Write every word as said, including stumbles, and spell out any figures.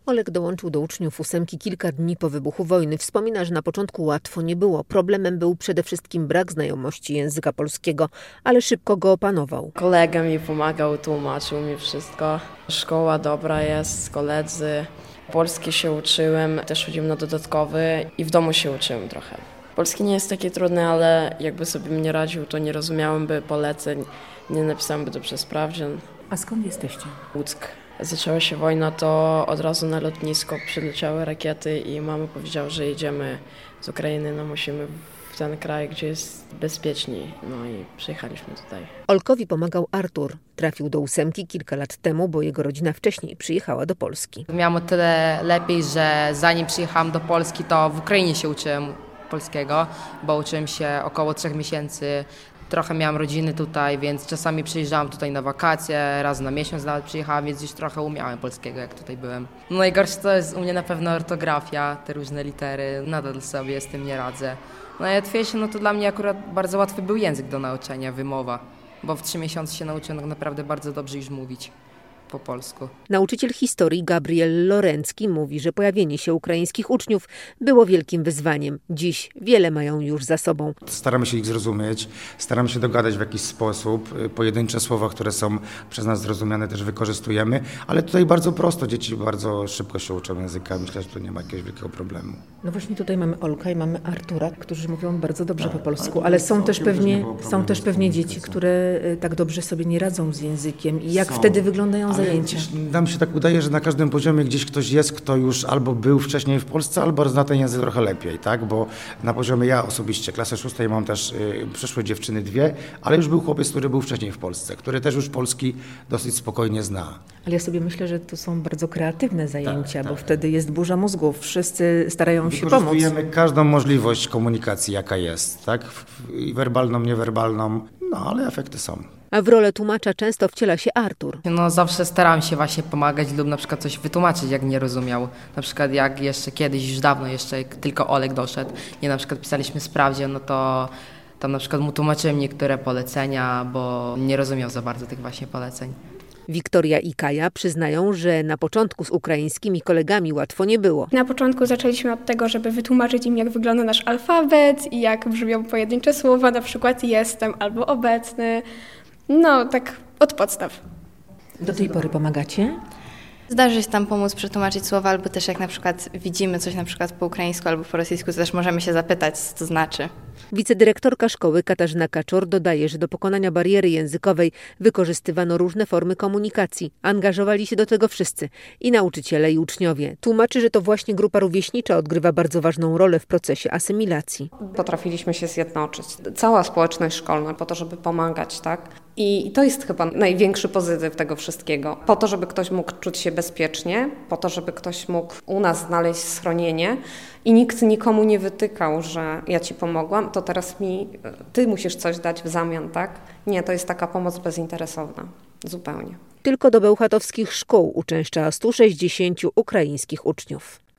Olek dołączył do uczniów ósemki kilka dni po wybuchu wojny. Wspomina, że na początku łatwo nie było. Problemem był przede wszystkim brak znajomości języka polskiego, ale szybko go opanował. Kolega mi pomagał, tłumaczył mi wszystko. Szkoła dobra jest, koledzy. Polski się uczyłem, też chodziłem na dodatkowy i w domu się uczyłem trochę. Polski nie jest taki trudny, ale jakby sobie mnie radził, to nie rozumiałem by poleceń, nie napisałem by dobrze sprawdzian. A skąd jesteście? Łuck. Zaczęła się wojna, to od razu na lotnisko przyleciały rakiety i mama powiedziała, że jedziemy z Ukrainy, no musimy w ten kraj, gdzie jest bezpieczniej. No i przyjechaliśmy tutaj. Olkowi pomagał Artur. Trafił do ósemki kilka lat temu, bo jego rodzina wcześniej przyjechała do Polski. Miałam o tyle lepiej, że zanim przyjechałam do Polski, to w Ukrainie się uczyłem polskiego, bo uczyłem się około trzech miesięcy. Trochę miałam rodziny tutaj, więc czasami przyjeżdżałam tutaj na wakacje, raz na miesiąc nawet przyjechałam, więc już trochę umiałem polskiego, jak tutaj byłem. No najgorsze to jest u mnie na pewno ortografia, te różne litery, nadal sobie z tym nie radzę. No i łatwiejsze, no to dla mnie akurat bardzo łatwy był język do nauczenia, wymowa, bo w trzy miesiące się nauczyłem tak naprawdę bardzo dobrze już mówić po polsku. Nauczyciel historii Gabriel Lorencki mówi, że pojawienie się ukraińskich uczniów było wielkim wyzwaniem. Dziś wiele mają już za sobą. Staramy się ich zrozumieć, staramy się dogadać w jakiś sposób. Pojedyncze słowa, które są przez nas zrozumiane, też wykorzystujemy, ale tutaj bardzo prosto, dzieci bardzo szybko się uczą języka. Myślę, że tu nie ma jakiegoś wielkiego problemu. No właśnie tutaj mamy Olka i mamy Artura, którzy mówią bardzo dobrze tak, po polsku, ale, ale są też pewnie, są też z pewnie dzieci, które tak dobrze sobie nie radzą z językiem. I jak są. wtedy wyglądają zajęcia? Nam się tak udaje, że na każdym poziomie gdzieś ktoś jest, kto już albo był wcześniej w Polsce, albo zna ten język trochę lepiej, tak? Bo na poziomie ja osobiście, klasy szóstej mam też y, przyszłe dziewczyny dwie, ale już był chłopiec, który był wcześniej w Polsce, który też już polski dosyć spokojnie zna. Ale ja sobie myślę, że to są bardzo kreatywne zajęcia, tak, bo tak. wtedy jest burza mózgów, wszyscy starają się pomóc. Wykorzystujemy każdą możliwość komunikacji, jaka jest, tak? I werbalną, niewerbalną, no ale efekty są. A w rolę tłumacza często wciela się Artur. No zawsze starałem się właśnie pomagać lub na przykład coś wytłumaczyć, jak nie rozumiał. Na przykład jak jeszcze kiedyś, już dawno jeszcze, jak tylko Olek doszedł, nie na przykład pisaliśmy sprawdzian, no to tam na przykład mu tłumaczyłem niektóre polecenia, bo nie rozumiał za bardzo tych właśnie poleceń. Wiktoria i Kaja przyznają, że na początku z ukraińskimi kolegami łatwo nie było. Na początku zaczęliśmy od tego, żeby wytłumaczyć im, jak wygląda nasz alfabet i jak brzmią pojedyncze słowa, na przykład jestem albo obecny. No, tak od podstaw. Do tej pory pomagacie? Zdarzy się tam pomóc przetłumaczyć słowa, albo też jak na przykład widzimy coś na przykład po ukraińsku albo po rosyjsku, to też możemy się zapytać, co to znaczy. Wicedyrektorka szkoły Katarzyna Kaczor dodaje, że do pokonania bariery językowej wykorzystywano różne formy komunikacji. Angażowali się do tego wszyscy, i nauczyciele, i uczniowie. Tłumaczy, że to właśnie grupa rówieśnicza odgrywa bardzo ważną rolę w procesie asymilacji. Potrafiliśmy się zjednoczyć. Cała społeczność szkolna po to, żeby pomagać, tak? I to jest chyba największy pozytyw tego wszystkiego. Po to, żeby ktoś mógł czuć się bezpiecznie, po to, żeby ktoś mógł u nas znaleźć schronienie i nikt nikomu nie wytykał, że ja ci pomogłam, to teraz mi, ty musisz coś dać w zamian, tak? Nie, to jest taka pomoc bezinteresowna. Zupełnie. Tylko do bełchatowskich szkół uczęszcza stu sześćdziesięciu ukraińskich uczniów.